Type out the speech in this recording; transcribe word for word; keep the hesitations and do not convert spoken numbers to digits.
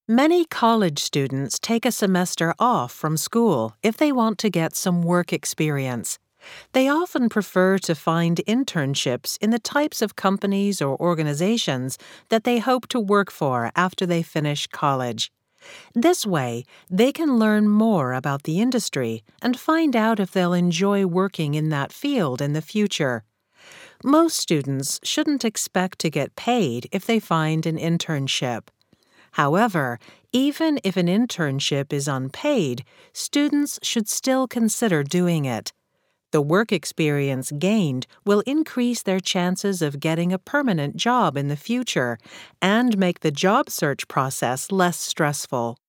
Many college students take a semester off from school if they want to get some work experience. They often prefer to find internships in the types of companies or organizations that they hope to work for after they finish college. This way, they can learn more about the industry and find out if they'll enjoy working in that field in the future. Most students shouldn't expect to get paid if they find an internship. However, even if an internship is unpaid, students should still consider doing it. The work experience gained will increase their chances of getting a permanent job in the future and make the job search process less stressful.